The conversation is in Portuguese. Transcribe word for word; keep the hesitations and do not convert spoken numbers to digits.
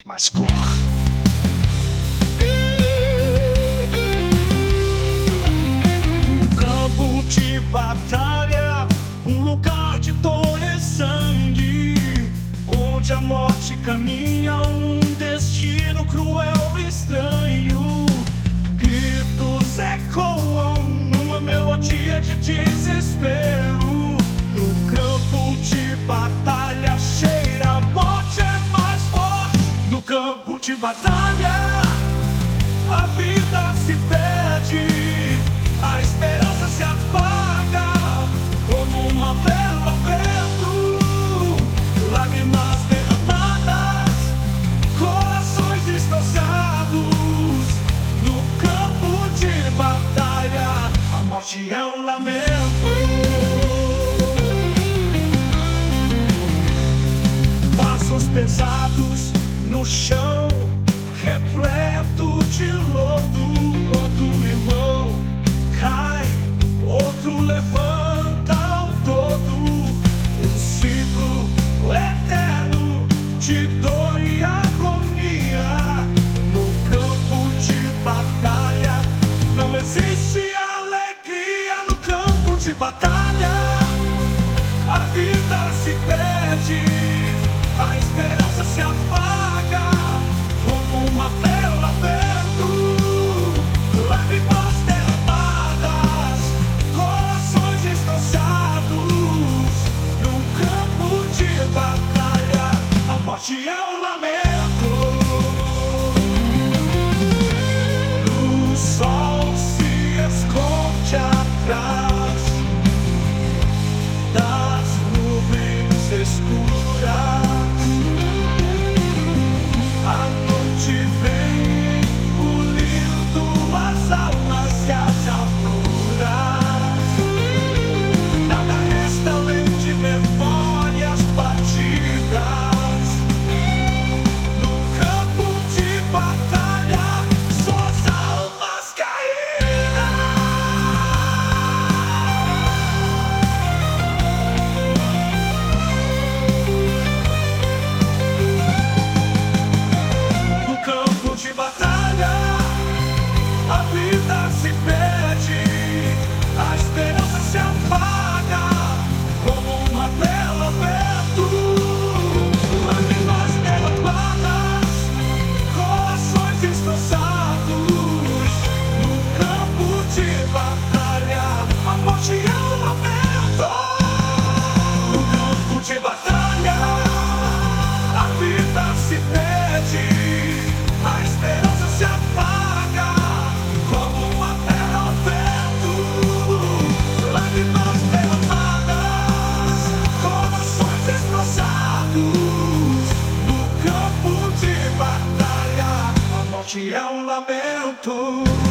mais cor. Um campo de batalha, um lugar de dor e sangue, onde a morte caminha, um destino cruel e estranho. Gritos ecoam numa melodia de desespero. No campo de batalha cheira a morte é mais forte. No campo de batalha a vida se perde, a esperança se apaga como uma vela ao vento. Lágrimas derramadas, corações destroçados. No campo de batalha a morte é um lamento. Passos pesados no chão, repleto de lodo. Outro irmão cai, outro levanta ao todo. Um ciclo eterno de dor e agonia. No campo de batalha não existe alegria. No campo de batalha a vida se perde, a esperança se apaga como uma vela ao vento. Lágrimas derramadas, corações destroçados. Num campo de batalha a morte é um lamento. O sol se esconde atrás das nuvens escuras. A noite vem engolindo as almas e as alturas. Nada resta além de memórias batidas. No campo de batalha só as almas caídas. No campo de batalha a vida se perde, a esperança se apaga como uma vela ao vento. Lágrimas derramadas, corações destroçados. No campo de batalha a morte é um lamento. No campo de batalha a vida se perde, a esperança se apaga como uma vela ao vento. Lágrimas derramadas, corações destroçados. No campo de batalha a morte é um lamento.